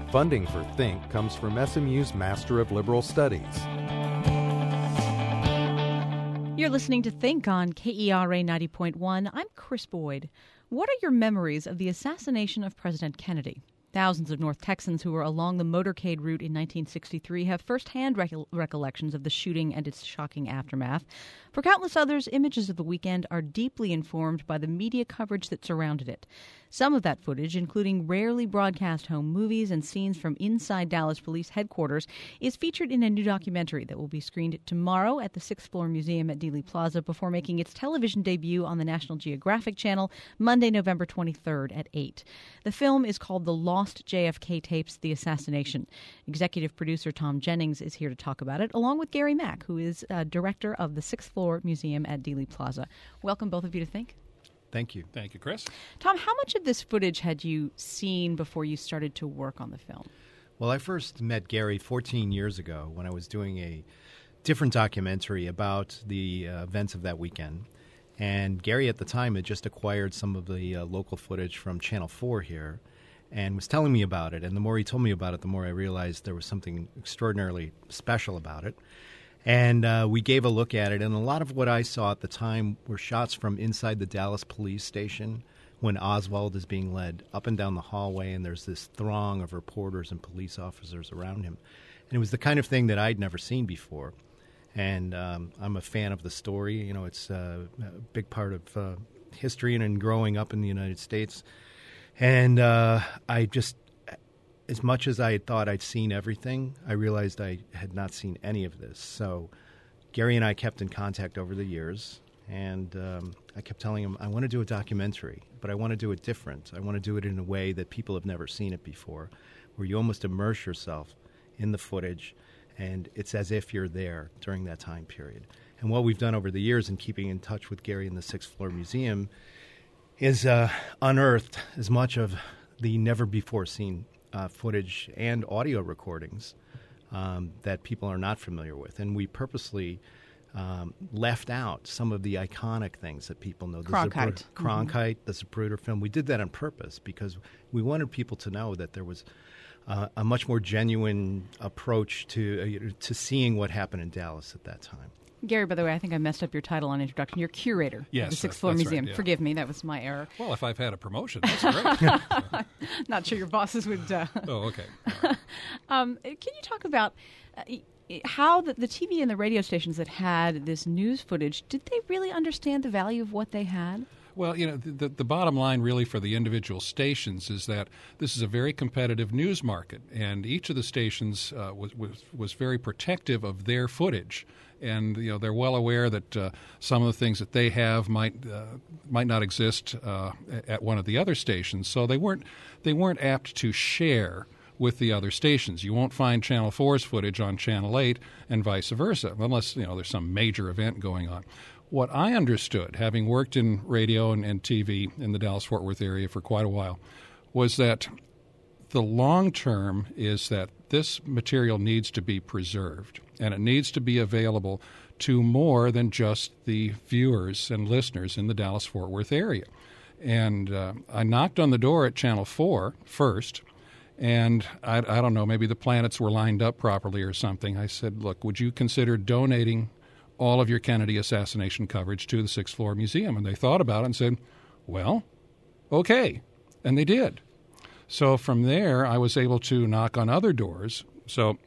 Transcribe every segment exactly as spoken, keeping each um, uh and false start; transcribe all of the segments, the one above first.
Funding for Think comes from S M U's Master of Liberal Studies. You're listening to Think on K E R A ninety point one. I'm Chris Boyd. What are your memories of the assassination of President Kennedy? Thousands of North Texans who were along the motorcade route in nineteen sixty-three have firsthand recol- recollections of the shooting and its shocking aftermath. For countless others, images of the weekend are deeply informed by the media coverage that surrounded it. Some of that footage, including rarely broadcast home movies and scenes from inside Dallas Police Headquarters, is featured in a new documentary that will be screened tomorrow at the Sixth Floor Museum at Dealey Plaza before making its television debut on the National Geographic Channel Monday, November twenty-third at eight. The film is called The Lost J F K Tapes, The Assassination. Executive producer Tom Jennings is here to talk about it, along with Gary Mack, who is uh, director of the Sixth Floor Museum at Dealey Plaza. Welcome, both of you, to Think. Thank you. Thank you, Chris. Tom, how much of this footage had you seen before you started to work on the film? Well, I first met Gary fourteen years ago when I was doing a different documentary about the uh, events of that weekend. And Gary at the time had just acquired some of the uh, local footage from Channel four here and was telling me about it. And the more he told me about it, the more I realized there was something extraordinarily special about it. And uh, we gave a look at it, and a lot of what I saw at the time were shots from inside the Dallas police station when Oswald is being led up and down the hallway, and there's this throng of reporters and police officers around him. And it was the kind of thing that I'd never seen before. And um, I'm a fan of the story. You know, it's uh, a big part of uh, history and in growing up in the United States. And uh, I just... As much as I had thought I'd seen everything, I realized I had not seen any of this. So Gary and I kept in contact over the years, and um, I kept telling him, I want to do a documentary, but I want to do it different. I want to do it in a way that people have never seen it before, where you almost immerse yourself in the footage, and it's as if you're there during that time period. And what we've done over the years in keeping in touch with Gary in the Sixth Floor Museum is uh, unearthed as much of the never-before-seen Uh, footage and audio recordings um, that people are not familiar with. And we purposely um, left out some of the iconic things that people know. The Cronkite. Zapruder, Cronkite, mm-hmm. the Zapruder film. We did that on purpose because we wanted people to know that there was uh, a much more genuine approach to uh, to seeing what happened in Dallas at that time. Gary, by the way, I think I messed up your title on introduction. You're curator yes, of the Sixth that's, Floor that's Museum. Right, yeah. Forgive me, that was my error. Well, if I've had a promotion, that's great. Not sure your bosses would... Uh... Oh, okay. Right. um, can you talk about uh, how the, the T V and the radio stations that had this news footage, did they really understand the value of what they had? Well, you know, the, the bottom line really for the individual stations is that this is a very competitive news market, and each of the stations uh, was, was was very protective of their footage. And you know they're well aware that uh, some of the things that they have might uh, might not exist uh, at one of the other stations. So they weren't they weren't apt to share with the other stations. You won't find Channel four's footage on Channel eight and vice versa, unless you know there's some major event going on. What I understood, having worked in radio and, and T V in the Dallas-Fort Worth area for quite a while, was that the long term is that this material needs to be preserved, and it needs to be available to more than just the viewers and listeners in the Dallas-Fort Worth area. And uh, I knocked on the door at Channel four first, and I, I don't know, maybe the planets were lined up properly or something. I said, look, would you consider donating all of your Kennedy assassination coverage to the Sixth Floor Museum? And they thought about it and said, well, okay. And they did. So from there, I was able to knock on other doors. So,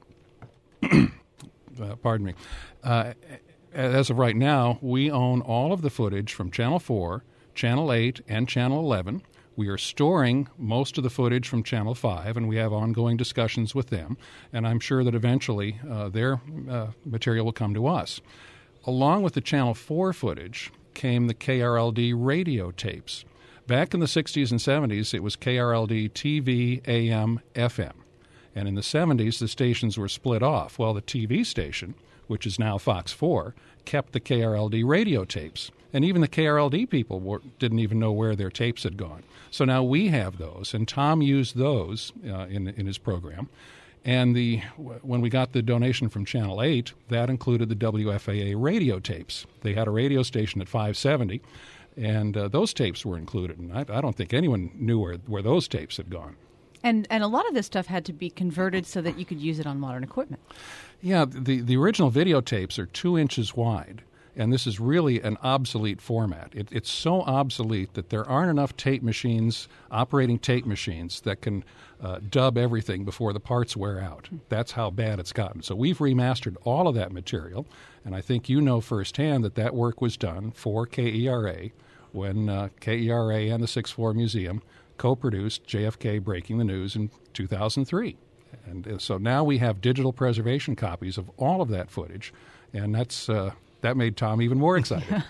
uh, pardon me. Uh, as of right now, we own all of the footage from Channel four, Channel eight, and Channel eleven. We are storing most of the footage from Channel five, and we have ongoing discussions with them. And I'm sure that eventually uh, their uh, material will come to us. Along with the Channel four footage came the K R L D radio tapes. Back in the sixties and seventies, it was K R L D T V, A M, F M. And in the seventies, the stations were split off. Well, the T V station, which is now Fox four, kept the K R L D radio tapes. And even the K R L D people were, didn't even know where their tapes had gone. So now we have those, and Tom used those uh, in, in his program. And the when we got the donation from Channel eight, that included the W F A A radio tapes. They had a radio station at five seventy, and uh, those tapes were included. And I, I don't think anyone knew where, where those tapes had gone. And and a lot of this stuff had to be converted so that you could use it on modern equipment. Yeah, the, the original videotapes are two inches wide, and this is really an obsolete format. It, it's so obsolete that there aren't enough tape machines, operating tape machines, that can uh, dub everything before the parts wear out. That's how bad it's gotten. So we've remastered all of that material, and I think you know firsthand that that work was done for K E R A when uh, K E R A and the Sixth Floor Museum co-produced J F K Breaking the News in two thousand three. And uh, so now we have digital preservation copies of all of that footage, and that's uh, that made Tom even more excited.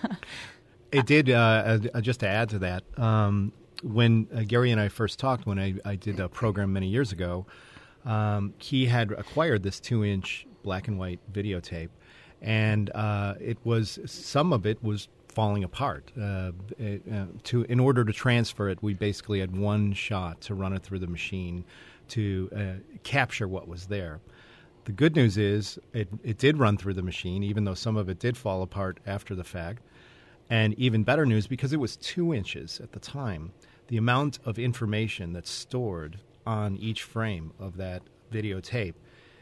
It did, uh, uh, just to add to that, um, when uh, Gary and I first talked, when I, I did a program many years ago, um, he had acquired this two-inch black and white videotape, and uh, it was some of it was falling apart. Uh, it, uh, to in order to transfer it, we basically had one shot to run it through the machine to uh, capture what was there. The good news is it, it did run through the machine, even though some of it did fall apart after the fact. And even better news, because it was two inches at the time, the amount of information that's stored on each frame of that videotape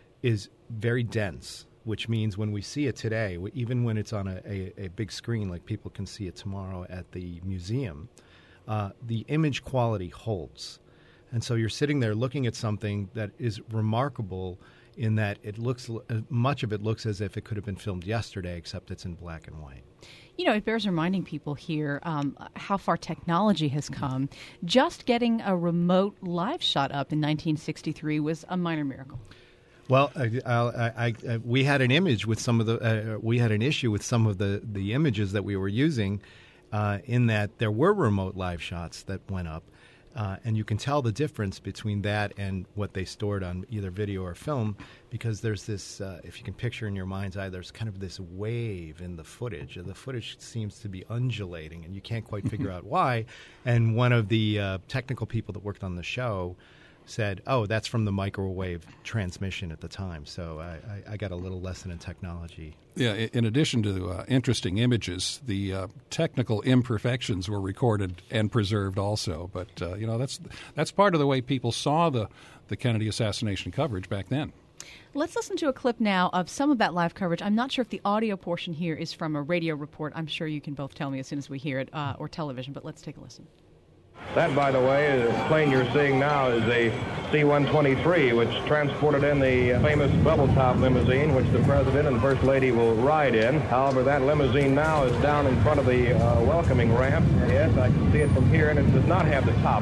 is very dense, which means when we see it today, even when it's on a, a, a big screen like people can see it tomorrow at the museum, uh, the image quality holds. And so you're sitting there looking at something that is remarkable in that it looks, much of it looks as if it could have been filmed yesterday, except it's in black and white. You know, it bears reminding people here um, how far technology has come. Just getting a remote live shot up in nineteen sixty-three was a minor miracle. Well, I, I, I, I, we had an image with some of the, uh, we had an issue with some of the, the images that we were using uh, in that there were remote live shots that went up. Uh, and you can tell the difference between that and what they stored on either video or film, because there's this, uh, if you can picture in your mind's eye, there's kind of this wave in the footage. The footage seems to be undulating, and you can't quite figure out why. And one of the uh, technical people that worked on the show said, oh, that's from the microwave transmission at the time. So I, I, I got a little lesson in technology. Yeah, in addition to uh, interesting images, the uh, technical imperfections were recorded and preserved also. But, uh, you know, that's that's part of the way people saw the, the Kennedy assassination coverage back then. Let's listen to a clip now of some of that live coverage. I'm not sure if the audio portion here is from a radio report. I'm sure you can both tell me as soon as we hear it, uh, or television, but let's take a listen. That, by the way, the plane you're seeing now is a C one twenty-three, which transported in the famous bubble-top limousine, which the President and First Lady will ride in. However, that limousine now is down in front of the uh, welcoming ramp. Yes, I can see it from here, and it does not have the top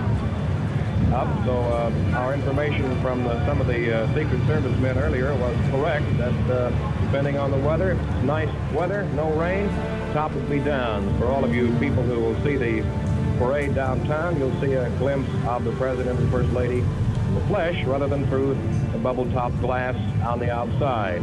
up. So uh, our information from the, some of the uh, Secret Service men earlier was correct, that uh, depending on the weather, if it's nice weather, no rain, top will be down. For all of you people who will see the parade downtown, you'll see a glimpse of the President and First Lady in the flesh rather than through the bubble-top glass on the outside.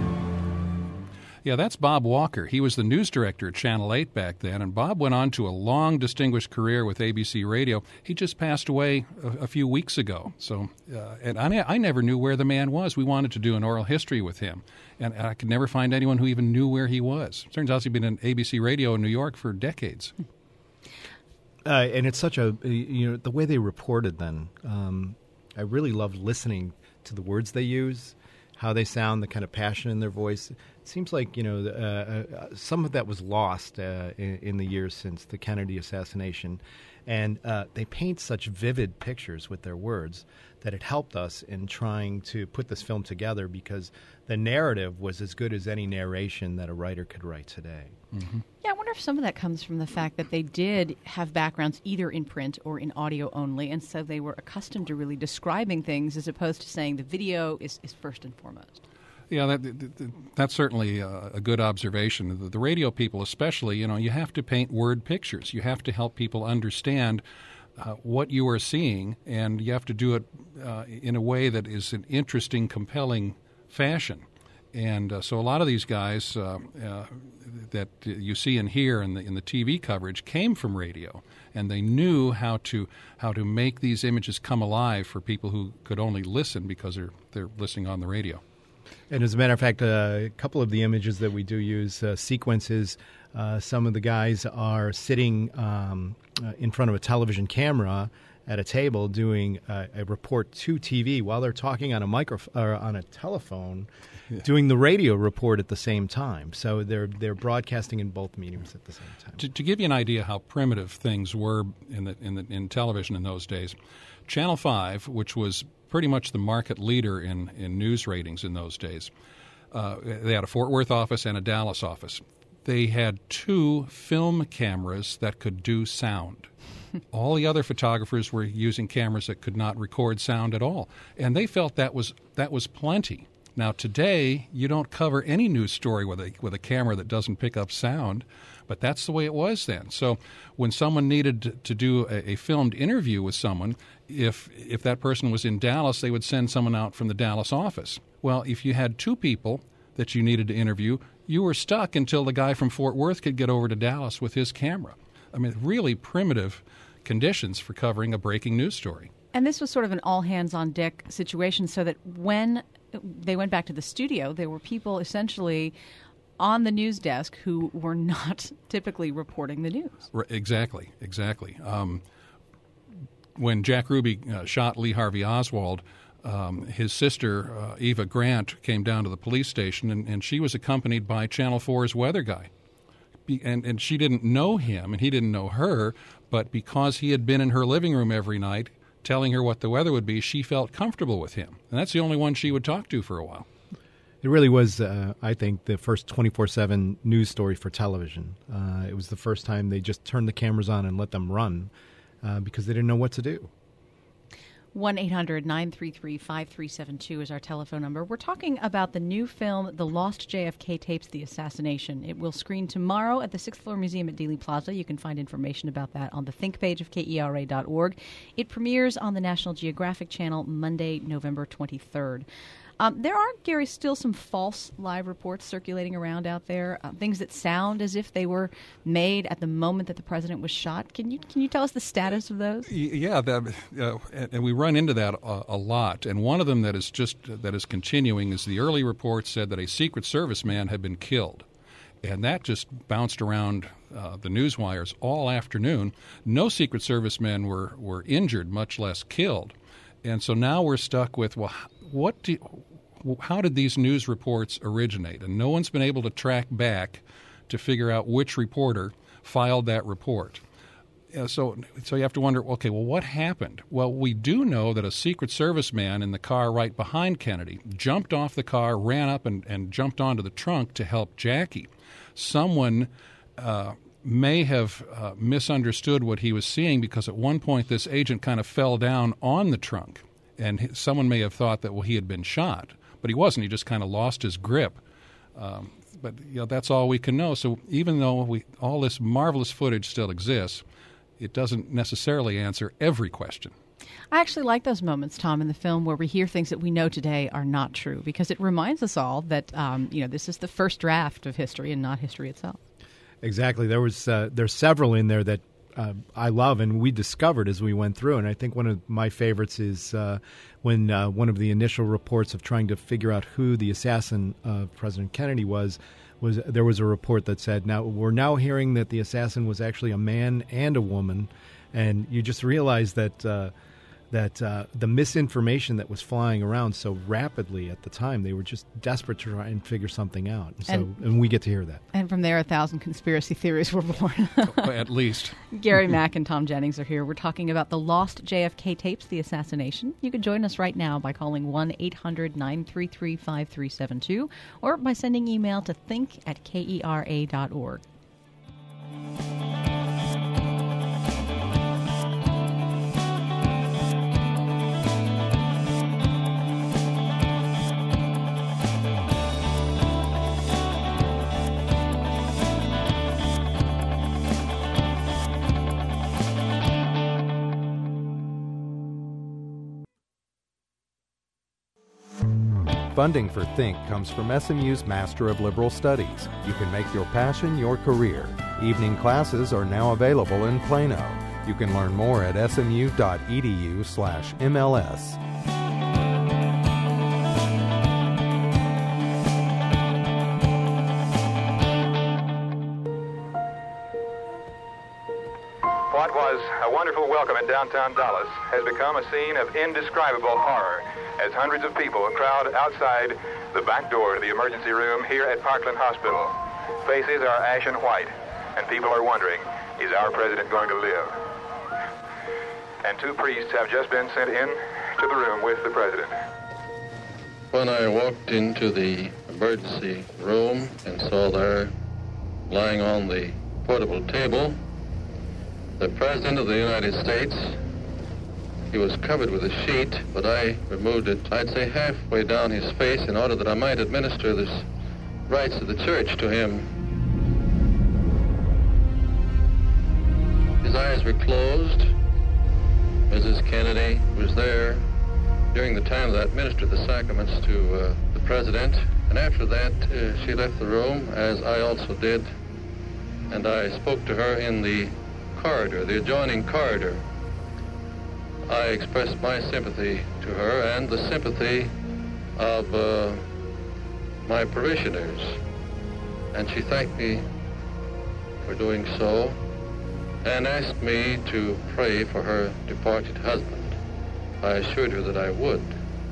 Yeah, that's Bob Walker. He was the news director at Channel eight back then, and Bob went on to a long, distinguished career with A B C Radio. He just passed away a, a few weeks ago. So, uh, and I, I never knew where the man was. We wanted to do an oral history with him, and I could never find anyone who even knew where he was. Turns out he'd been in A B C Radio in New York for decades. Uh, and it's such a, you know, the way they reported then, um, I really loved listening to the words they use, how they sound, the kind of passion in their voice. It seems like, you know, uh, uh, some of that was lost uh, in, in the years since the Kennedy assassination. And uh, they paint such vivid pictures with their words that it helped us in trying to put this film together, because the narrative was as good as any narration that a writer could write today. Mm-hmm. Yeah, I wonder if some of that comes from the fact that they did have backgrounds either in print or in audio only, and so they were accustomed to really describing things as opposed to saying the video is, is first and foremost. Yeah, that, that, that's certainly a good observation. The, the radio people especially, you know, you have to paint word pictures. You have to help people understand uh, what you are seeing, and you have to do it uh, in a way that is an interesting, compelling fashion. And uh, so a lot of these guys uh, uh, that you see and hear in the in the T V coverage came from radio, and they knew how to how to make these images come alive for people who could only listen because they're they're listening on the radio. And as a matter of fact, uh, a couple of the images that we do use, uh, sequences, uh, some of the guys are sitting um, uh, in front of a television camera, at a table doing a, a report to T V while they're talking on a microphone or on a telephone, yeah. doing the radio report at the same time. So they're they're broadcasting in both mediums at the same time. To, to give you an idea how primitive things were in the, in the, in television in those days, Channel five, which was pretty much the market leader in, in news ratings in those days, uh, they had a Fort Worth office and a Dallas office. They had two film cameras that could do sound. All the other photographers were using cameras that could not record sound at all, and they felt that was that was plenty. Now today, you don't cover any news story with a with a camera that doesn't pick up sound, but that's the way it was then. So when someone needed to do a, a filmed interview with someone, if if that person was in Dallas, they would send someone out from the Dallas office. Well, if you had two people that you needed to interview, you were stuck until the guy from Fort Worth could get over to Dallas with his camera. I mean, really primitive conditions for covering a breaking news story. And this was sort of an all-hands-on-deck situation, so that when they went back to the studio, there were people essentially on the news desk who were not typically reporting the news. Right, exactly, exactly. Um, when Jack Ruby uh, shot Lee Harvey Oswald, Um, his sister, uh, Eva Grant, came down to the police station, and, and she was accompanied by Channel four's weather guy. Be, and, and she didn't know him, and he didn't know her, but because he had been in her living room every night telling her what the weather would be, she felt comfortable with him. And that's the only one she would talk to for a while. It really was, uh, I think, the first twenty-four seven news story for television. Uh, it was the first time they just turned the cameras on and let them run uh, because they didn't know what to do. one eight hundred nine three three five three seven two is our telephone number. We're talking about the new film, The Lost J F K Tapes, The Assassination. It will screen tomorrow at the sixth Floor Museum at Dealey Plaza. You can find information about that on the Think page of K E R A dot org. It premieres on the National Geographic Channel Monday, November twenty-third. Um, there are, Gary, still some false live reports circulating around out there, uh, things that sound as if they were made at the moment that the president was shot. Can you can you tell us the status of those? Yeah, that, uh, and we run into that a, a lot. And one of them that is just that is continuing is the early report said that a Secret Service man had been killed, and that just bounced around uh, the news wires all afternoon. No Secret Service men were were injured, much less killed, and so now we're stuck with well, what do how did these news reports originate? And no one's been able to track back to figure out which reporter filed that report. Uh, so so you have to wonder, okay, well, what happened? Well, we do know that a Secret Service man in the car right behind Kennedy jumped off the car, ran up and, and jumped onto the trunk to help Jackie. Someone uh, may have uh, misunderstood what he was seeing because at one point this agent kind of fell down on the trunk, and someone may have thought that, well, he had been shot. But he wasn't. He just kind of lost his grip. Um, but you know, that's all we can know. So even though we, all this marvelous footage still exists, it doesn't necessarily answer every question. I actually like those moments, Tom, in the film where we hear things that we know today are not true, because it reminds us all that um, you know this is the first draft of history and not history itself. Exactly. There was uh, there's several in there that Uh, I love and we discovered as we went through. And I think one of my favorites is uh, when uh, one of the initial reports of trying to figure out who the assassin of President Kennedy was, was there was a report that said, now we're now hearing that the assassin was actually a man and a woman. And you just realize that uh, that uh, the misinformation that was flying around so rapidly at the time, they were just desperate to try and figure something out. And so, and, and we get to hear that. And from there, a thousand conspiracy theories were born. At least. Gary Mack and Tom Jennings are here. We're talking about the lost J F K tapes, The Assassination. You can join us right now by calling one eight hundred nine three three five three seven two or by sending email to think at K E R A dot org. Funding for Think comes from S M U's Master of Liberal Studies. You can make your passion your career. Evening classes are now available in Plano. You can learn more at smu.edu slash MLS. What was a wonderful welcome in downtown Dallas has become a scene of indescribable horror as hundreds of people crowd outside the back door to the emergency room here at Parkland Hospital. Faces are ashen white, and people are wondering, is our president going to live? And two priests have just been sent in to the room with the president. When I walked into the emergency room and saw there, lying on the portable table, the President of the United States, he was covered with a sheet, but I removed it, I'd say halfway down his face in order that I might administer the rites of the church to him. His eyes were closed. Missus Kennedy was there during the time that I administered the sacraments to uh, the President, and after that uh, she left the room, as I also did, and I spoke to her in the corridor, the adjoining corridor. I expressed my sympathy to her and the sympathy of uh, my parishioners, and she thanked me for doing so and asked me to pray for her departed husband. I assured her that I would.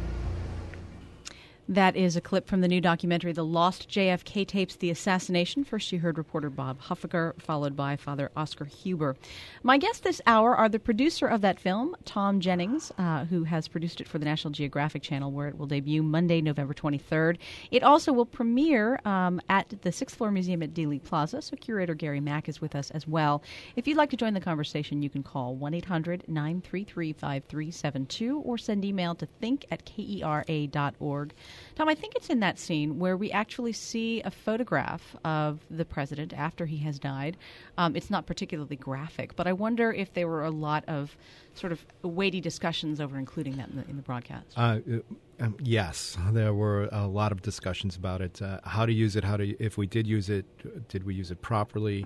That is a clip from the new documentary, The Lost J F K Tapes, The Assassination. First you heard reporter Bob Huffaker, followed by Father Oscar Huber. My guests this hour are the producer of that film, Tom Jennings, uh, who has produced it for the National Geographic Channel, where it will debut Monday, November twenty-third. It also will premiere um, at the sixth Floor Museum at Dealey Plaza, so curator Gary Mack is with us as well. If you'd like to join the conversation, you can call one eight hundred nine three three five three seven two or send email to think at kera dot org. Tom, I think it's in that scene where we actually see a photograph of the president after he has died. Um, it's not particularly graphic, but I wonder if there were a lot of sort of weighty discussions over including that in the, in the broadcast. Uh, um, yes, there were a lot of discussions about it. Uh, how to use it, how to, if we did use it, did we use it properly?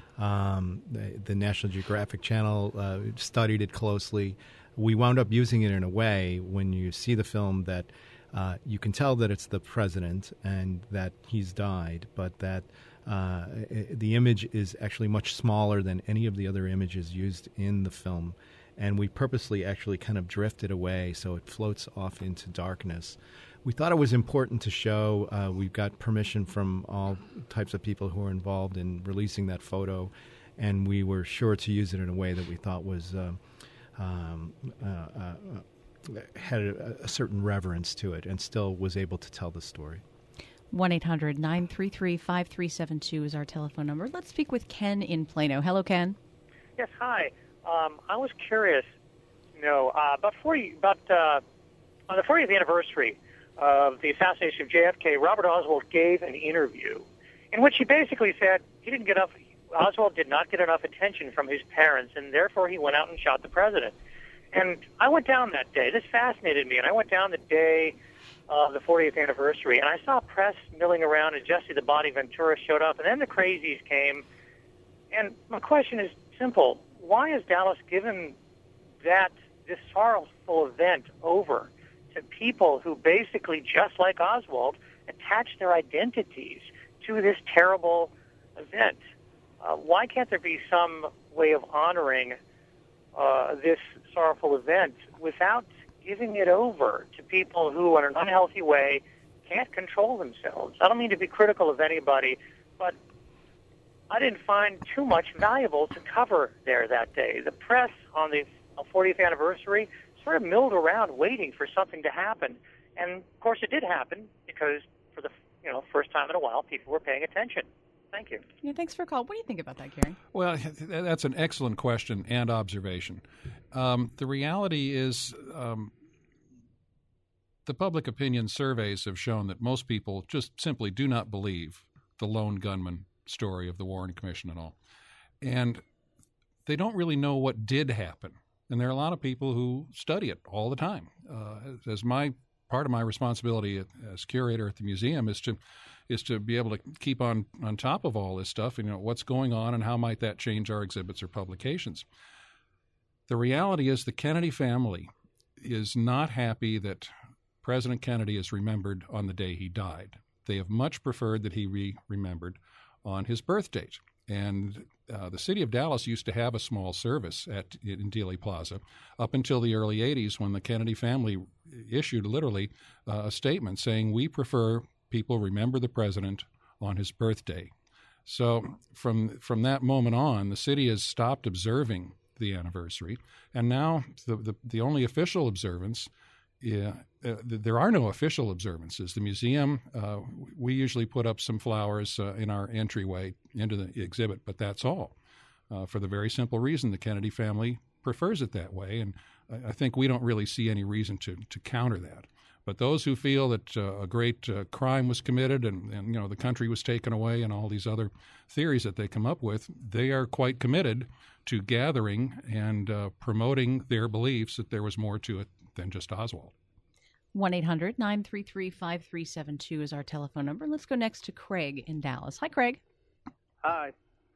Um, the, the National Geographic Channel uh, studied it closely. We wound up using it in a way, when you see the film, that Uh, you can tell that it's the president and that he's died, but that uh, the image is actually much smaller than any of the other images used in the film. And we purposely actually kind of drifted away so it floats off into darkness. We thought it was important to show. Uh, we've got permission from all types of people who are involved in releasing that photo, and we were sure to use it in a way that we thought was uh, um, uh, uh, had a, a certain reverence to it and still was able to tell the story. one eight hundred nine three three five three seven two is our telephone number. Let's speak with Ken in Plano. Hello, Ken. Yes, hi. Um, I was curious, you know, uh, about forty, about uh, on the fortieth anniversary of the assassination of J F K, Robert Oswald gave an interview in which he basically said he didn't get enough. Oswald did not get enough attention from his parents, and therefore he went out and shot the president. And I went down that day. This fascinated me. And I went down the day of the fortieth anniversary, and I saw press milling around, and Jesse the Body Ventura showed up, and then the crazies came. And my question is simple. Why has Dallas given that, this sorrowful event over to people who basically, just like Oswald, attach their identities to this terrible event? Uh, why can't there be some way of honoring uh, this sorrowful event without giving it over to people who, in an unhealthy way, can't control themselves? I don't mean to be critical of anybody, but I didn't find too much valuable to cover there that day. The press on the fortieth anniversary sort of milled around waiting for something to happen. And, of course, it did happen because for the you know first time in a while, people were paying attention. Thank you. Yeah, thanks for a call. What do you think about that, Gary? Well, that's an excellent question and observation. Um, the reality is um, the public opinion surveys have shown that most people just simply do not believe the lone gunman story of the Warren Commission and all. And they don't really know what did happen. And there are a lot of people who study it all the time. Uh, as my part of my responsibility as curator at the museum is to is to be able to keep on, on top of all this stuff, and you know what's going on and how might that change our exhibits or publications. The reality is the Kennedy family is not happy that President Kennedy is remembered on the day he died. They have much preferred that he be remembered on his birth date. And uh, the city of Dallas used to have a small service at in Dealey Plaza up until the early eighties, when the Kennedy family issued literally uh, a statement saying, we prefer people remember the president on his birthday. So from from that moment on, the city has stopped observing the anniversary, and now the the, the only official observance, yeah, uh, there are no official observances. The museum, uh, we usually put up some flowers uh, in our entryway into the exhibit, but that's all, uh, for the very simple reason the Kennedy family prefers it that way, and I, I think we don't really see any reason to to counter that. But those who feel that uh, a great uh, crime was committed and, and, you know, the country was taken away and all these other theories that they come up with, they are quite committed to gathering and uh, promoting their beliefs that there was more to it than just Oswald. one eight hundred nine three three five three seven two is our telephone number. Let's go next to Craig in Dallas. Hi, Craig. Hi.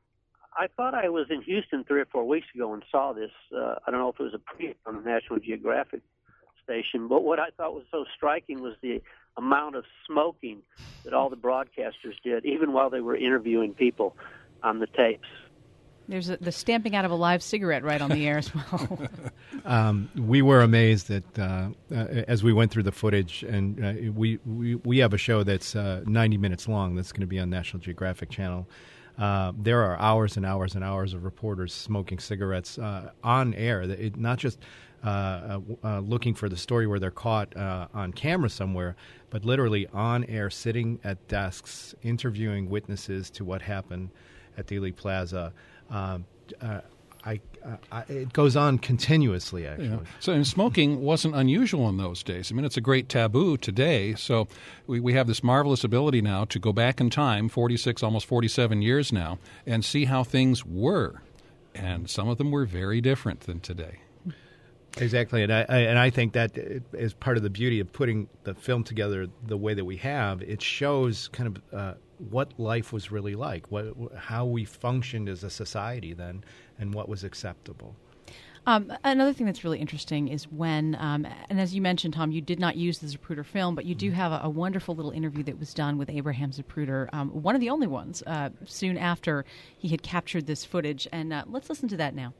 I thought I was in Houston three or four weeks ago and saw this. Uh, I don't know if it was a preview on the National Geographic station, but what I thought was so striking was the amount of smoking that all the broadcasters did, even while they were interviewing people on the tapes. There's a, the stamping out of a live cigarette right on the air as well. um, we were amazed that uh, uh, as we went through the footage, and uh, we, we we have a show that's uh, ninety minutes long that's going to be on National Geographic Channel. Uh, there are hours and hours and hours of reporters smoking cigarettes uh, on air. It, not just uh, uh, uh, looking for the story where they're caught uh, on camera somewhere, but literally on air, sitting at desks, interviewing witnesses to what happened at Dealey Plaza. Um, uh, I, uh, I, it goes on continuously, actually. Yeah. So and smoking wasn't unusual in those days. I mean, it's a great taboo today. So we, we have this marvelous ability now to go back in time, forty-six, almost forty-seven years now, and see how things were. And some of them were very different than today. Exactly, and I, I and I think that is part of the beauty of putting the film together the way that we have. It shows kind of uh, what life was really like, what how we functioned as a society then, and what was acceptable. Um, another thing that's really interesting is when, um, and as you mentioned, Tom, you did not use the Zapruder film, but you do have a, a wonderful little interview that was done with Abraham Zapruder, um, one of the only ones, uh, soon after he had captured this footage. And uh, let's listen to that now.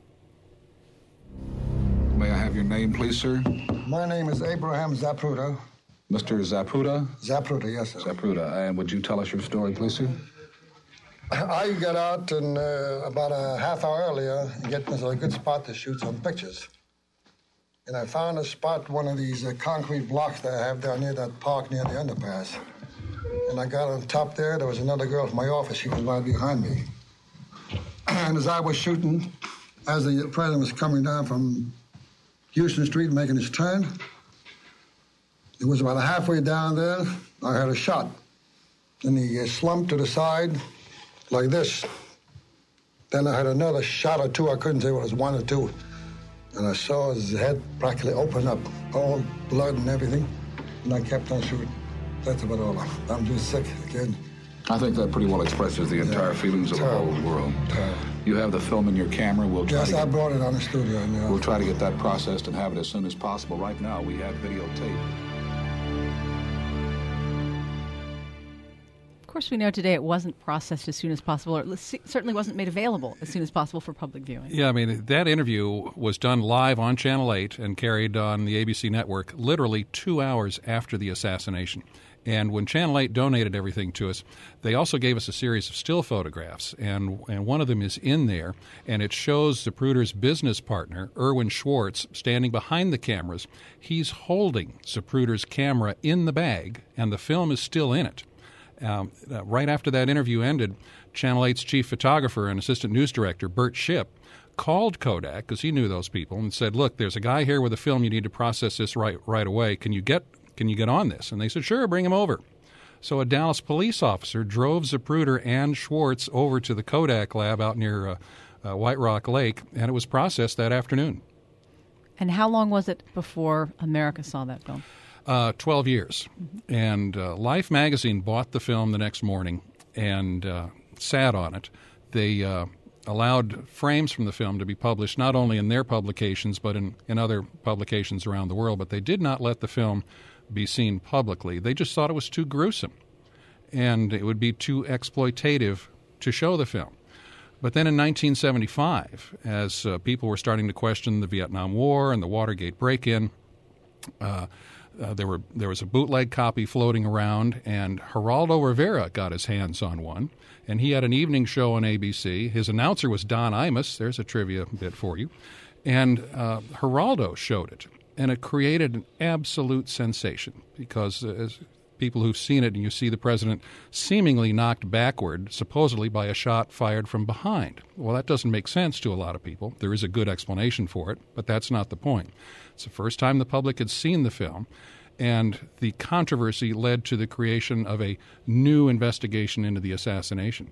May I have your name, please, sir? My name is Abraham Zapruder. Mister Zapruder? Zapruder, yes, sir. Zapruder. And would you tell us your story, please, sir? I got out and uh, about a half hour earlier, getting to a good spot to shoot some pictures. And I found a spot, one of these uh, concrete blocks that I have down near that park near the underpass. And I got on top there. There was another girl from my office. She was right behind me. And as I was shooting, as the president was coming down from Houston Street making his turn, it was about halfway down there, I heard a shot. Then he slumped to the side like this. Then I heard another shot or two. I couldn't say what it was, one or two. And I saw his head practically open up, all blood and everything. And I kept on shooting. That's about all. I'm just sick again. I think that pretty well expresses the entire yeah. feelings of Terrible. the whole world. Terrible. You have the film in your camera. We'll try yes, to get, I brought it on the studio. Yeah. We'll try to get that processed and have it as soon as possible. Right now, we have videotape. Of course, we know today it wasn't processed as soon as possible, or it certainly wasn't made available as soon as possible for public viewing. Yeah, I mean, that interview was done live on Channel eight and carried on the A B C network literally two hours after the assassination. And when Channel eight donated everything to us, they also gave us a series of still photographs, and and one of them is in there, and it shows Zapruder's business partner, Erwin Schwartz, standing behind the cameras. He's holding Zapruder's camera in the bag, and the film is still in it. Um, uh, right after that interview ended, Channel eight's chief photographer and assistant news director, Bert Shipp, called Kodak, because he knew those people, and said, look, there's a guy here with a film. You need to process this right right away. Can you get can you get on this? And they said, sure, bring him over. So a Dallas police officer drove Zapruder and Schwartz over to the Kodak lab out near uh, uh, White Rock Lake, and it was processed that afternoon. And how long was it before America saw that film? Uh, twelve years. Mm-hmm. And uh, Life magazine bought the film the next morning and uh, sat on it. They uh, allowed frames from the film to be published not only in their publications but in, in other publications around the world, but they did not let the film be seen publicly. They just thought it was too gruesome and it would be too exploitative to show the film. But then in nineteen seventy-five, as uh, people were starting to question the Vietnam War and the Watergate break-in, uh, uh, there were there was a bootleg copy floating around, and Geraldo Rivera got his hands on one, and he had an evening show on A B C. His announcer was Don Imus. There's a trivia bit for you. And uh, Geraldo showed it, and it created an absolute sensation because uh, as people who've seen it, and you see the president seemingly knocked backward, supposedly by a shot fired from behind. Well, that doesn't make sense to a lot of people. There is a good explanation for it, but that's not the point. It's the first time the public had seen the film, and the controversy led to the creation of a new investigation into the assassination.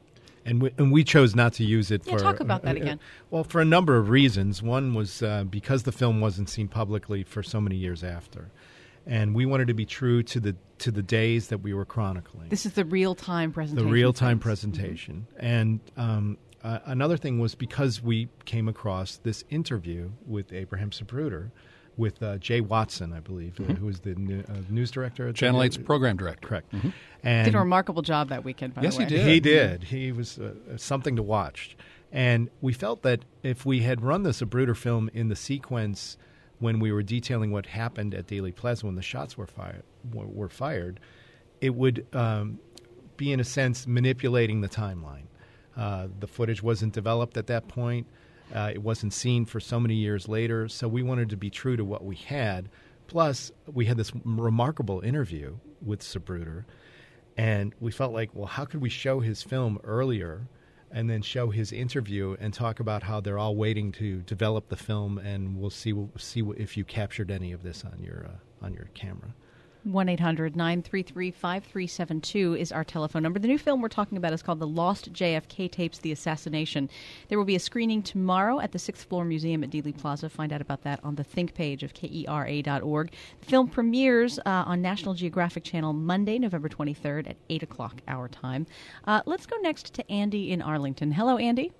And we, and we chose not to use it yeah, for... talk about that uh, again. Well, for a number of reasons. One was uh, because the film wasn't seen publicly for so many years after. And we wanted to be true to the to the days that we were chronicling. This is the real-time presentation. The real-time presentation. Mm-hmm. And um, uh, another thing was because we came across this interview with Abraham Zapruder, with uh, Jay Watson, I believe, mm-hmm. who was the new, uh, news director at Channel the, eight's program director. Correct. Mm-hmm. And did a remarkable job that weekend, by yes, the way. he did. He did. He was uh, something to watch. And we felt that if we had run the Zapruder film in the sequence when we were detailing what happened at Dealey Plaza when the shots were fired, were fired, it would um, be, in a sense, manipulating the timeline. Uh, the footage wasn't developed at that point. Uh, it wasn't seen for so many years later, so we wanted to be true to what we had. Plus, we had this remarkable interview with Zapruder, and we felt like, well, how could we show his film earlier and then show his interview and talk about how they're all waiting to develop the film, and we'll see see if you captured any of this on your uh, on your camera. one eight hundred nine three three five three seven two is our telephone number. The new film we're talking about is called The Lost J F K Tapes, The Assassination. There will be a screening tomorrow at the sixth Floor Museum at Dealey Plaza. Find out about that on the Think page of K E R A dot org. The film premieres uh, on National Geographic Channel Monday, November twenty-third at eight o'clock our time. Uh, let's go next to Andy in Arlington. Hello, Andy.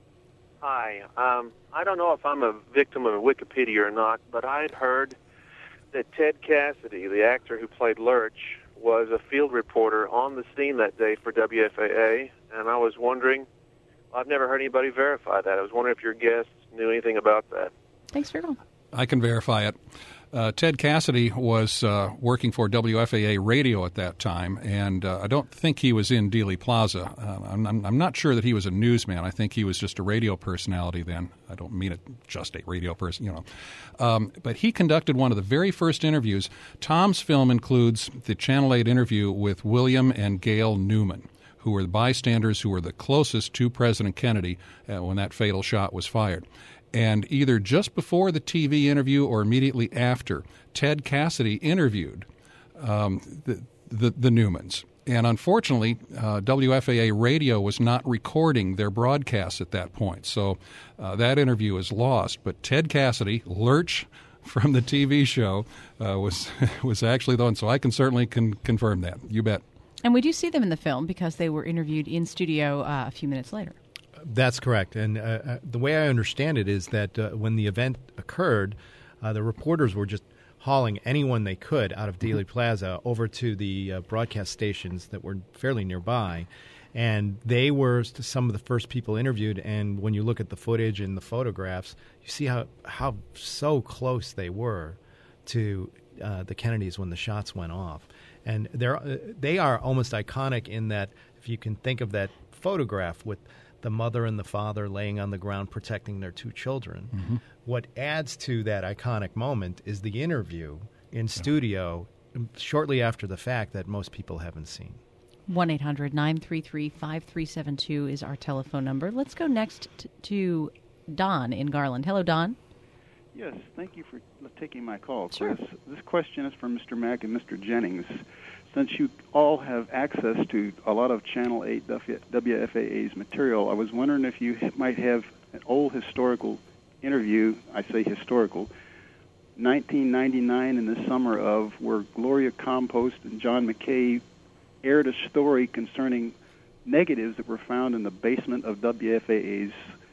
Hi. Um, I don't know if I'm a victim of Wikipedia or not, but I'd heard that Ted Cassidy, the actor who played Lurch, was a field reporter on the scene that day for W F A A, and I was wondering, I've never heard anybody verify that. I was wondering if your guests knew anything about that. Thanks for calling. I can verify it. Uh, Ted Cassidy was uh, working for W F A A Radio at that time, and uh, I don't think he was in Dealey Plaza. Uh, I'm, I'm not sure that he was a newsman. I think he was just a radio personality then. I don't mean it just a radio person, you know. Um, but he conducted one of the very first interviews. Tom's film includes the Channel eight interview with William and Gail Newman, who were the bystanders who were the closest to President Kennedy uh, when that fatal shot was fired. And either just before the T V interview or immediately after, Ted Cassidy interviewed um, the, the, the Newmans. And unfortunately, uh, W F A A Radio was not recording their broadcasts at that point. So uh, that interview is lost. But Ted Cassidy, Lurch from the T V show, uh, was was actually the one. So I can certainly con- confirm that. You bet. And we do see them in the film because they were interviewed in studio uh, a few minutes later. That's correct. And uh, uh, the way I understand it is that uh, when the event occurred, uh, the reporters were just hauling anyone they could out of Dealey Plaza over to the uh, broadcast stations that were fairly nearby. And they were some of the first people interviewed. And when you look at the footage and the photographs, you see how, how so close they were to uh, the Kennedys when the shots went off. And they're, uh, they are almost iconic in that if you can think of that photograph with the mother and the father laying on the ground protecting their two children. Mm-hmm. What adds to that iconic moment is the interview in studio yeah. shortly after the fact that most people haven't seen. one eight hundred nine three three five three seven two is our telephone number. Let's go next t- to Don in Garland. Hello, Don. Yes, thank you for taking my call, Chris. Sure. This question is for Mister Mack and Mister Jennings. Since you all have access to a lot of Channel eight W F A A's material, I was wondering if you might have an old historical interview, I say historical, nineteen ninety-nine in the summer of, where Gloria Compost and John McKay aired a story concerning negatives that were found in the basement of W F A A's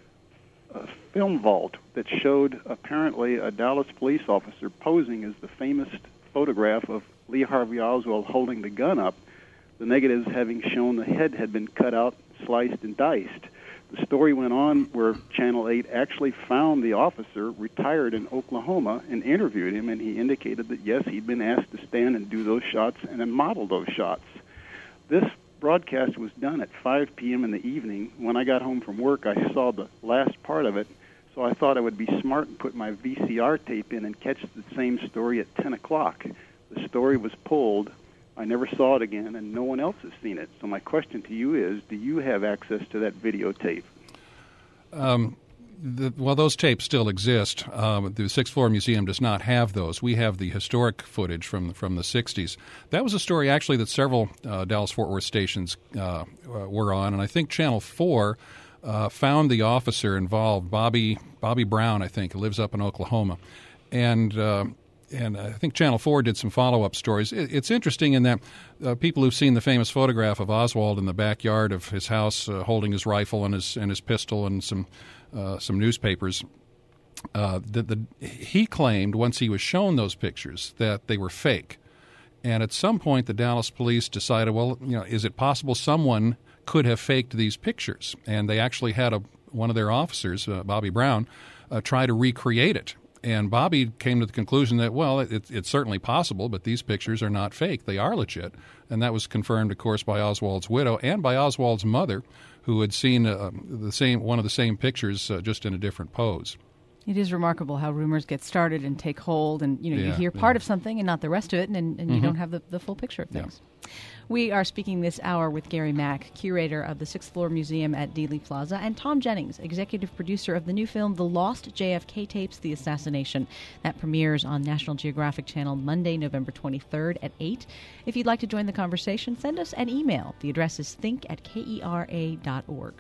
uh, film vault that showed apparently a Dallas police officer posing as the famous photograph of Lee Harvey Oswald holding the gun up, the negatives having shown the head had been cut out, sliced, and diced. The story went on where Channel eight actually found the officer retired in Oklahoma and interviewed him, and he indicated that, yes, he'd been asked to stand and do those shots and then model those shots. This broadcast was done at five p.m. in the evening. When I got home from work, I saw the last part of it, so I thought I would be smart and put my V C R tape in and catch the same story at ten o'clock. The story was pulled. I never saw it again, and no one else has seen it. So my question to you is, do you have access to that videotape? Um, the, well, those tapes still exist. Um, the Sixth Floor Museum does not have those. We have the historic footage from from the sixties. That was a story, actually, that several uh, Dallas-Fort Worth stations uh, were on, and I think Channel four uh, found the officer involved, Bobby Bobby Brown, I think, who lives up in Oklahoma. And... Uh, And I think Channel four did some follow-up stories. It's interesting in that uh, people who've seen the famous photograph of Oswald in the backyard of his house uh, holding his rifle and his and his pistol and some uh, some newspapers, uh, the, the, he claimed once he was shown those pictures that they were fake. And at some point, the Dallas police decided, well, you know, is it possible someone could have faked these pictures? And they actually had a, one of their officers, uh, Bobby Brown, uh, try to recreate it. And Bobby came to the conclusion that, well, it, it's certainly possible, but these pictures are not fake. They are legit. And that was confirmed, of course, by Oswald's widow and by Oswald's mother, who had seen uh, the same one of the same pictures uh, just in a different pose. It is remarkable how rumors get started and take hold, and you know yeah, you hear part yeah. of something and not the rest of it, and, and mm-hmm. you don't have the, the full picture of things. Yeah. We are speaking this hour with Gary Mack, curator of the Sixth Floor Museum at Dealey Plaza, and Tom Jennings, executive producer of the new film The Lost J F K Tapes, The Assassination. That premieres on National Geographic Channel Monday, November twenty-third at eight. If you'd like to join the conversation, send us an email. The address is think at kera dot org.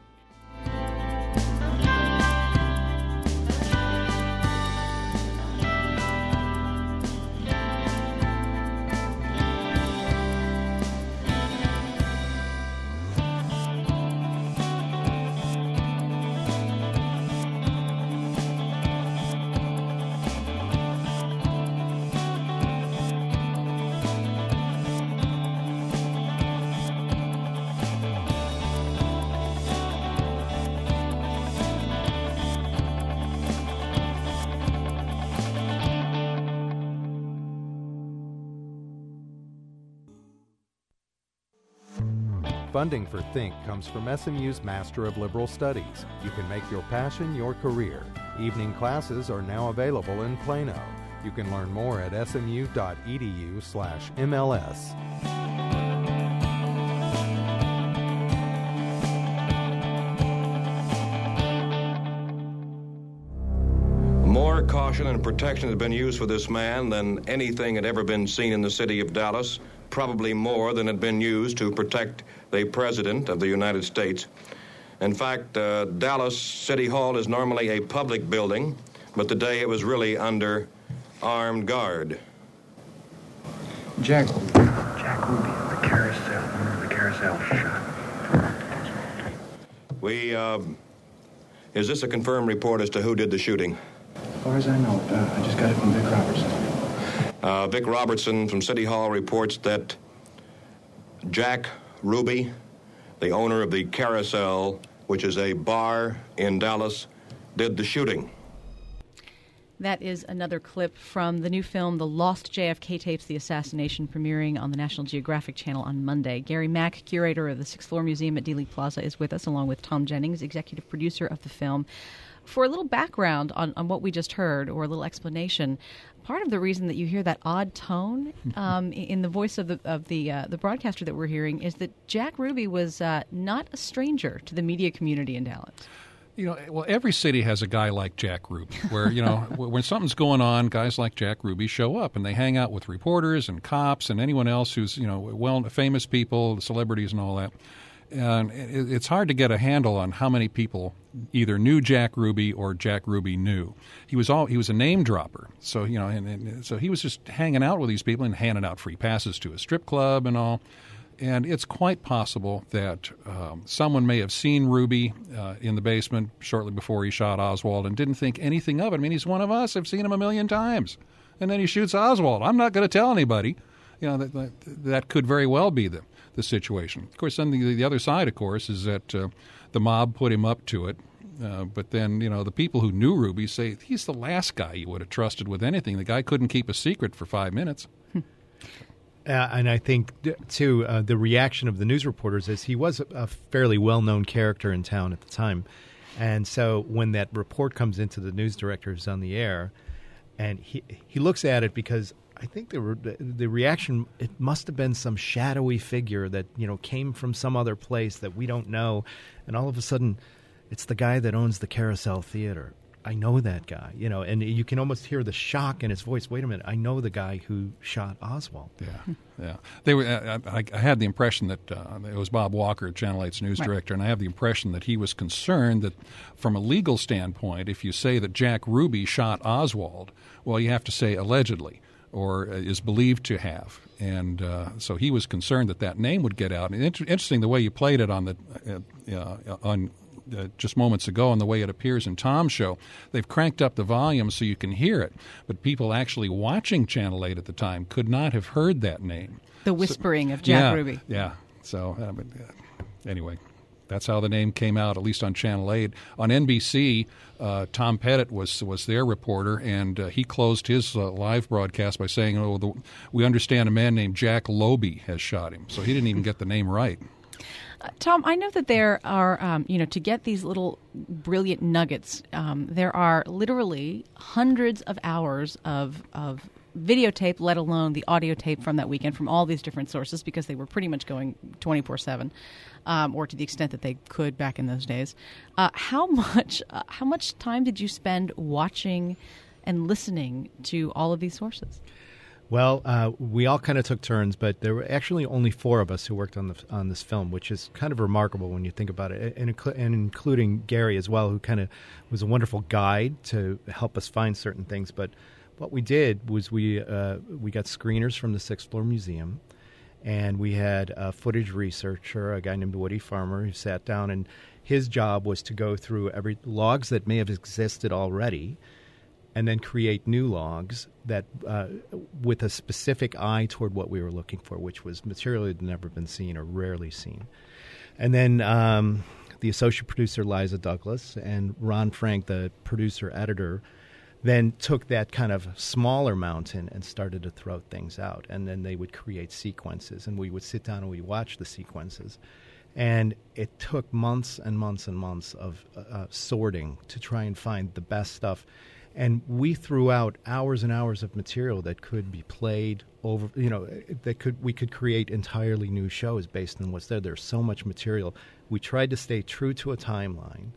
Funding for Think comes from S M U's Master of Liberal Studies. You can make your passion your career. Evening classes are now available in Plano. You can learn more at smu.edu slash MLS. More caution and protection has been used for this man than anything had ever been seen in the city of Dallas, probably more than had been used to protect the President of the United States. In fact, uh, Dallas City Hall is normally a public building, but today it was really under armed guard. Jack, Jack Ruby, the carousel, remember the carousel shot? We, uh, is this a confirmed report as to who did the shooting? As far as I know, uh, I just got it from Vic Robertson. Uh, Vic Robertson from City Hall reports that Jack Ruby, the owner of the Carousel, which is a bar in Dallas, did the shooting. That is another clip from the new film, The Lost J F K Tapes, The Assassination, premiering on the National Geographic Channel on Monday. Gary Mack, curator of the Sixth Floor Museum at Dealey Plaza, is with us, along with Tom Jennings, executive producer of the film. For a little background on, on what we just heard, or a little explanation, part of the reason that you hear that odd tone um, in the voice of the of the uh, the broadcaster that we're hearing is that Jack Ruby was uh, not a stranger to the media community in Dallas. You know, well, every city has a guy like Jack Ruby, where, you know, when something's going on, guys like Jack Ruby show up, and they hang out with reporters and cops and anyone else who's, you know, well, famous people, celebrities and all that. And it's hard to get a handle on how many people either knew Jack Ruby or Jack Ruby knew. He was all he was a name dropper, so you know, and, and so he was just hanging out with these people and handing out free passes to a strip club and all. And it's quite possible that um, someone may have seen Ruby uh, in the basement shortly before he shot Oswald and didn't think anything of it. I mean, he's one of us. I've seen him a million times. And then he shoots Oswald. I'm not going to tell anybody. you know, that, that, that could very well be the, the situation. Of course, then the, the other side, of course, is that uh, the mob put him up to it. Uh, but then, you know, the people who knew Ruby say he's the last guy you would have trusted with anything. The guy couldn't keep a secret for five minutes. Uh, and I think, too, uh, the reaction of the news reporters is he was a, a fairly well-known character in town at the time. And so when that report comes into the news directors on the air, and he he looks at it because I think the, re- the reaction, it must have been some shadowy figure that, you know, came from some other place that we don't know. And all of a sudden, it's the guy that owns the Carousel Theater. I know that guy, you know, and you can almost hear the shock in his voice. Wait a minute, I know the guy who shot Oswald. Yeah, yeah. They were. I, I had the impression that uh, it was Bob Walker, Channel eight's news Right. director, and I have the impression that he was concerned that, from a legal standpoint, if you say that Jack Ruby shot Oswald, well, you have to say allegedly or is believed to have, and uh, so he was concerned that that name would get out. And inter- interesting the way you played it on the uh, uh, on. Uh, just moments ago, and the way it appears in Tom's show, they've cranked up the volume so you can hear it. But people actually watching Channel eight at the time could not have heard that name. The whispering so, of Jack yeah, Ruby. Yeah. So, uh, but, uh, anyway, that's how the name came out, at least on Channel eight. On N B C, uh, Tom Pettit was was their reporter, and uh, he closed his uh, live broadcast by saying, oh, the, we understand a man named Jack Loby has shot him. So he didn't even get the name right. Uh, Tom, I know that there are, um, you know, to get these little brilliant nuggets, um, there are literally hundreds of hours of, of videotape, let alone the audio tape from that weekend from all these different sources, because they were pretty much going twenty-four seven, um, or to the extent that they could back in those days. Uh, how much, uh, how much time did you spend watching and listening to all of these sources? Well, uh, we all kind of took turns, but there were actually only four of us who worked on the on this film, which is kind of remarkable when you think about it, and, and including Gary as well, who kind of was a wonderful guide to help us find certain things. But what we did was we uh, we got screeners from the Sixth Floor Museum, and we had a footage researcher, a guy named Woody Farmer, who sat down, and his job was to go through every logs that may have existed already, and then create new logs that, uh, with a specific eye toward what we were looking for, which was material that had never been seen or rarely seen. And then um, the associate producer, Liza Douglas, and Ron Frank, the producer-editor, then took that kind of smaller mountain and started to throw things out. And then they would create sequences, and we would sit down and we watch the sequences. And it took months and months and months of uh, sorting to try and find the best stuff. And we threw out hours and hours of material that could be played over, you know, that could we could create entirely new shows based on what's there. There's so much material. We tried to stay true to a timeline,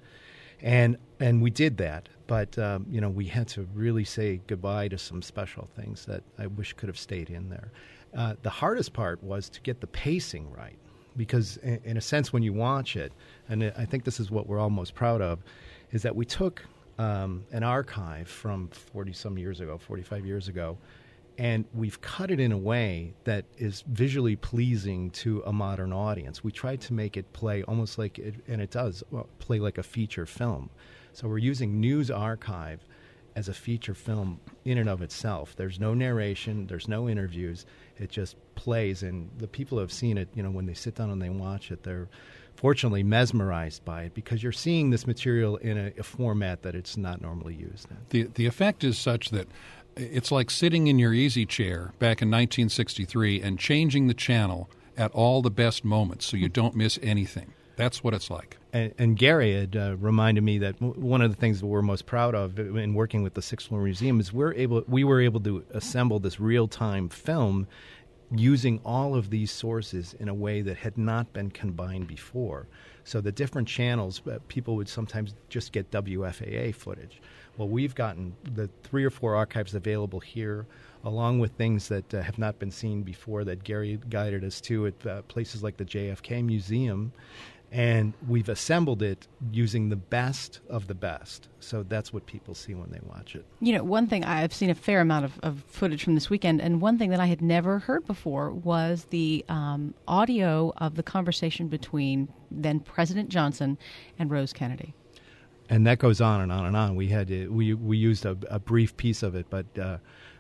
and and we did that. But, um, you know, we had to really say goodbye to some special things that I wish could have stayed in there. Uh, the hardest part was to get the pacing right, because in, in a sense when you watch it, and I think this is what we're all most proud of, is that we took Um, an archive from forty-some years ago, forty-five years ago, and we've cut it in a way that is visually pleasing to a modern audience. We tried to make it play almost like, it, and it does, well, play like a feature film. So we're using News Archive as a feature film in and of itself. There's no narration, there's no interviews. It just plays, and the people who have seen it, you know, when they sit down and they watch it, they're fortunately mesmerized by it, because you're seeing this material in a, a format that it's not normally used in. The the effect is such that it's like sitting in your easy chair back in nineteen sixty-three and changing the channel at all the best moments so you don't miss anything. That's what it's like. And, and Gary had uh, reminded me that w- one of the things that we're most proud of in working with the Sixth Floor Museum is we're able we were able to assemble this real-time film using all of these sources in a way that had not been combined before. So the different channels, uh, people would sometimes just get W F A A footage. Well, we've gotten the three or four archives available here, along with things that uh, have not been seen before that Gary guided us to at uh, places like the J F K Museum. And we've assembled it using the best of the best. So that's what people see when they watch it. You know, one thing, I've seen a fair amount of, of footage from this weekend, and one thing that I had never heard before was the um, audio of the conversation between then President Johnson and Rose Kennedy. And that goes on and on and on. We had to, we we used a, a brief piece of it, but uh,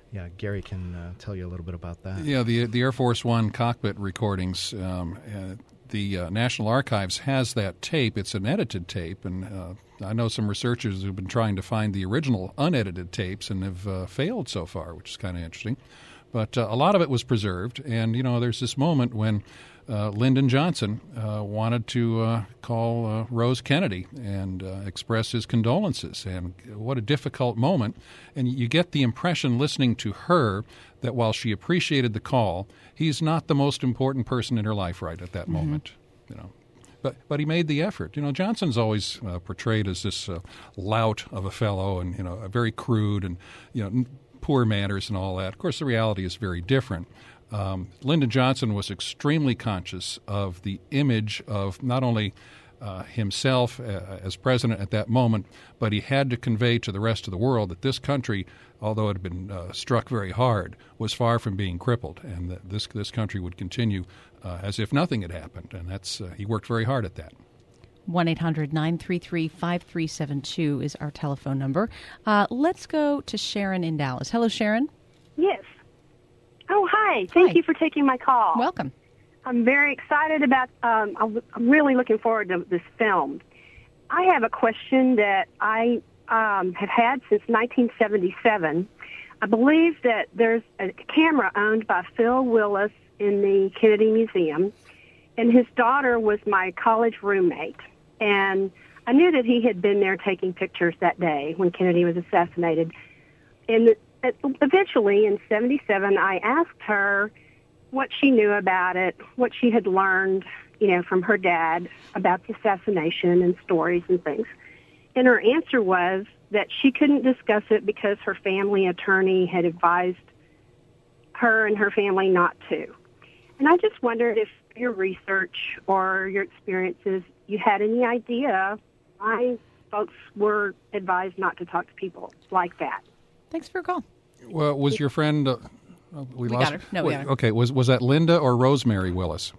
yeah, Gary can uh, tell you a little bit about that. Yeah, the the Air Force One cockpit recordings. Um, uh, the uh, National Archives has that tape. It's an edited tape, and uh, I know some researchers who've been trying to find the original unedited tapes and have uh, failed so far, which is kind of interesting. But uh, a lot of it was preserved, and you know, there's this moment when Uh, Lyndon Johnson uh, wanted to uh, call uh, Rose Kennedy and uh, express his condolences. And what a difficult moment. And you get the impression listening to her that while she appreciated the call, he's not the most important person in her life right at that mm-hmm. moment. You know, but but he made the effort. You know, Johnson's always uh, portrayed as this uh, lout of a fellow, and you know, very crude and you know, poor manners and all that. Of course, the reality is very different. Um, Lyndon Johnson was extremely conscious of the image of not only uh, himself uh, as president at that moment, but he had to convey to the rest of the world that this country, although it had been uh, struck very hard, was far from being crippled, and that this this country would continue uh, as if nothing had happened. And that's uh, he worked very hard at that. one eight hundred nine three three five three seven two is our telephone number. Uh, let's go to Sharon in Dallas. Hello, Sharon. Yes. Oh, hi. Thank Hi. you for taking my call. Welcome. I'm very excited about, um, I'm I'm really looking forward to this film. I have a question that I um, have had since nineteen seventy-seven. I believe that there's a camera owned by Phil Willis in the Kennedy Museum, and his daughter was my college roommate. And I knew that he had been there taking pictures that day when Kennedy was assassinated. And the, eventually, in seventy-seven, I asked her what she knew about it, what she had learned, you know, from her dad about the assassination and stories and things. And her answer was that she couldn't discuss it because her family attorney had advised her and her family not to. And I just wondered if your research or your experiences, you had any idea why folks were advised not to talk to people like that. Thanks for your call. Well, was your friend... Uh, we we lost, got her. No, we got her. Okay, was was that Linda or Rosemary Willis?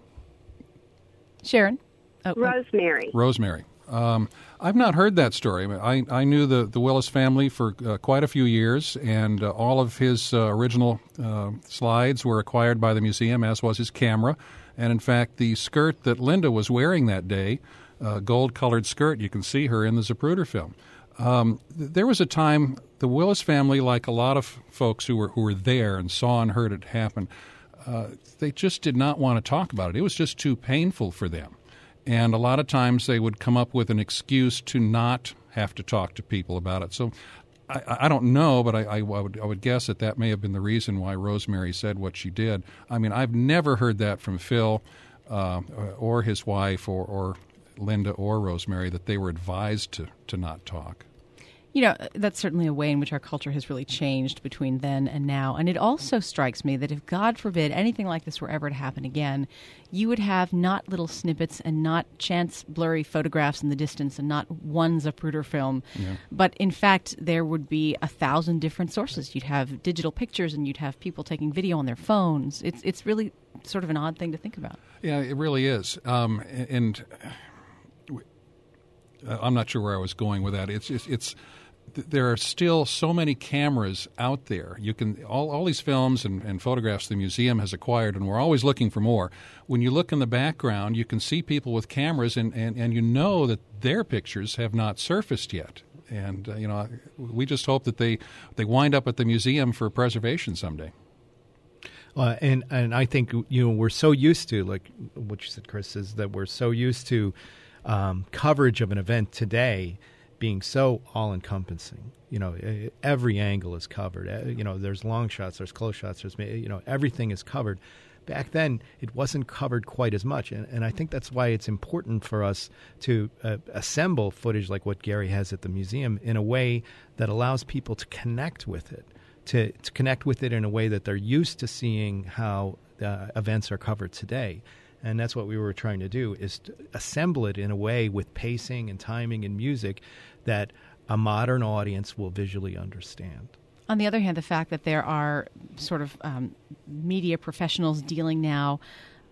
Sharon? Oh, Rosemary. Rosemary. Um, I've not heard that story. I, mean, I, I knew the, the Willis family for uh, quite a few years, and uh, all of his uh, original uh, slides were acquired by the museum, as was his camera. And, in fact, the skirt that Linda was wearing that day, uh, gold-colored skirt, you can see her in the Zapruder film. Um, th- there was a time the Willis family, like a lot of folks who were who were there and saw and heard it happen, uh, they just did not want to talk about it. It was just too painful for them. And a lot of times they would come up with an excuse to not have to talk to people about it. So I, I don't know, but I, I, I, would, I would guess that that may have been the reason why Rosemary said what she did. I mean, I've never heard that from Phil uh, or his wife or, or Linda or Rosemary, that they were advised to, to not talk. You know, that's certainly a way in which our culture has really changed between then and now. And it also strikes me that if, God forbid, anything like this were ever to happen again, you would have not little snippets and not chance blurry photographs in the distance and not one Zapruder film. Yeah. But, in fact, there would be a thousand different sources. You'd have digital pictures and you'd have people taking video on their phones. It's, it's really sort of an odd thing to think about. Yeah, it really is. Um, and I'm not sure where I was going with that. It's it's... it's there are still so many cameras out there. You can all, all these films and, and photographs the museum has acquired, and we're always looking for more. When you look in the background, you can see people with cameras, and, and, and you know that their pictures have not surfaced yet. And uh, you know, we just hope that they they wind up at the museum for preservation someday. Uh, and and I think, you know, we're so used to, like what you said, Chris, is that we're so used to um, coverage of an event today being so all-encompassing. You know, every angle is covered. You know, there's long shots, there's close shots, there's, you know, everything is covered. Back then, it wasn't covered quite as much, and, and I think that's why it's important for us to uh, assemble footage like what Gary has at the museum in a way that allows people to connect with it, to, to connect with it in a way that they're used to seeing how uh, events are covered today. And that's what we were trying to do, is to assemble it in a way with pacing and timing and music that a modern audience will visually understand. On the other hand, the fact that there are sort of um, media professionals dealing now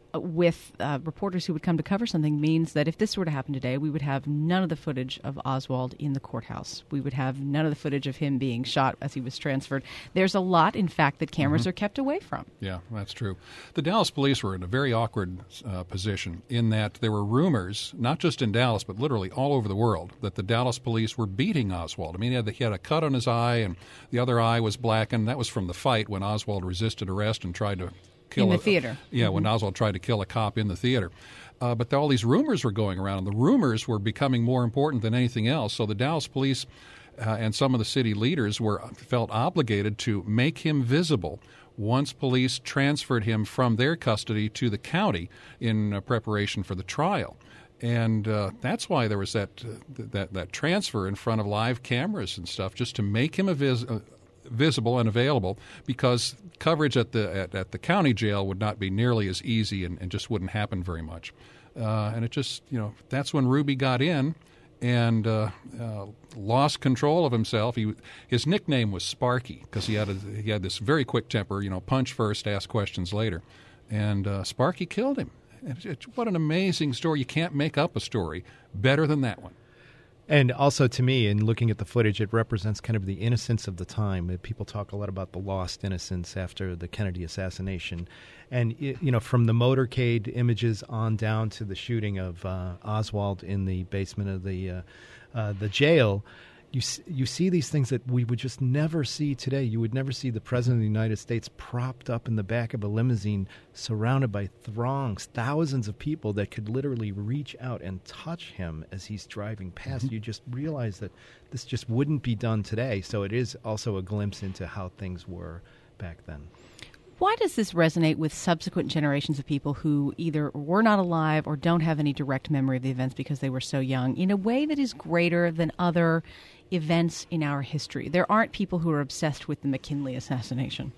with uh, reporters who would come to cover something means that if this were to happen today, we would have none of the footage of Oswald in the courthouse. We would have none of the footage of him being shot as he was transferred. There's a lot, in fact, that cameras Mm-hmm. are kept away from. Yeah, that's true. The Dallas police were in a very awkward uh, position in that there were rumors, not just in Dallas, but literally all over the world, that the Dallas police were beating Oswald. I mean, he had, the, he had a cut on his eye, and the other eye was blackened. That was from the fight when Oswald resisted arrest and tried to kill in the a, theater. Yeah, mm-hmm. when Oswald tried to kill a cop in the theater. Uh, but all these rumors were going around, and the rumors were becoming more important than anything else. So the Dallas police uh, and some of the city leaders were felt obligated to make him visible once police transferred him from their custody to the county in uh, preparation for the trial. And uh, that's why there was that, uh, that that transfer in front of live cameras and stuff, just to make him a vis- uh, visible and available, because coverage at the at, at the county jail would not be nearly as easy and, and just wouldn't happen very much. Uh, and it just, you know, that's when Ruby got in and uh, uh, lost control of himself. He his nickname was Sparky because he had a, he had this very quick temper, you know, punch first, ask questions later, and uh, Sparky killed him. It, it, what an amazing story! You can't make up a story better than that one. And also, to me, in looking at the footage, it represents kind of the innocence of the time. People talk a lot about the lost innocence after the Kennedy assassination. And, it, you know, from the motorcade images on down to the shooting of uh, Oswald in the basement of the uh, uh, the jail, you you see these things that we would just never see today. You would never see the President of the United States propped up in the back of a limousine surrounded by throngs, thousands of people that could literally reach out and touch him as he's driving past. Mm-hmm. You just realize that this just wouldn't be done today. So it is also a glimpse into how things were back then. Why does this resonate with subsequent generations of people who either were not alive or don't have any direct memory of the events because they were so young, in a way that is greater than other events in our history? There aren't people who are obsessed with the McKinley assassination.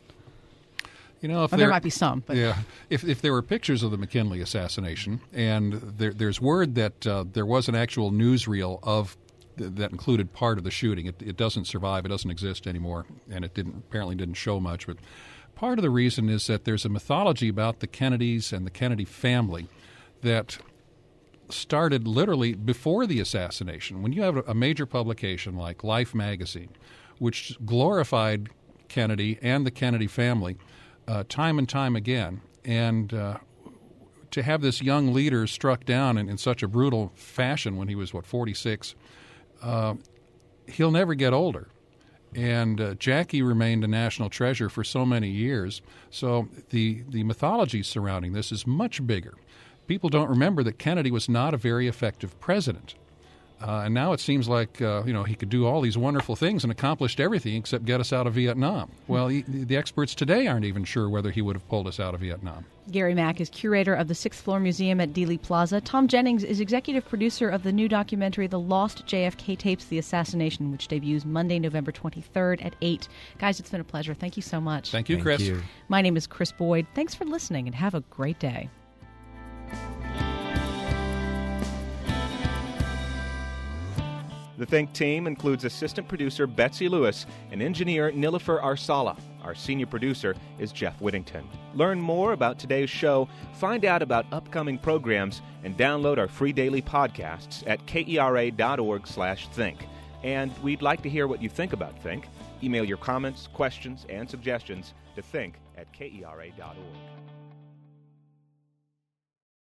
You know, if well, there, there might be some. But. Yeah, if if there were pictures of the McKinley assassination, and there, there's word that uh, there was an actual newsreel of th- that included part of the shooting. It, it doesn't survive. It doesn't exist anymore, and it didn't apparently didn't show much. But part of the reason is that there's a mythology about the Kennedys and the Kennedy family that started literally before the assassination. When you have a major publication like Life magazine, which glorified Kennedy and the Kennedy family uh, time and time again, and uh, to have this young leader struck down in, in such a brutal fashion when he was, what, forty-six, uh, he'll never get older. And uh, Jackie remained a national treasure for so many years. So the, the mythology surrounding this is much bigger. People don't remember that Kennedy was not a very effective president. Uh, and now it seems like, uh, you know, he could do all these wonderful things and accomplished everything except get us out of Vietnam. Well, he, the experts today aren't even sure whether he would have pulled us out of Vietnam. Gary Mack is curator of the Sixth Floor Museum at Dealey Plaza. Tom Jennings is executive producer of the new documentary, The Lost J F K Tapes, The Assassination, which debuts Monday, November twenty-third at eight. Guys, it's been a pleasure. Thank you so much. Thank you, Thank Chris. you. My name is Chris Boyd. Thanks for listening, and have a great day. The Think team includes assistant producer Betsy Lewis and engineer Nilofer Arsala. Our senior producer is Jeff Whittington. Learn more about today's show, find out about upcoming programs, and download our free daily podcasts at kera.org slash think. And we'd like to hear what you think about Think. Email your comments, questions, and suggestions to think at kera dot org.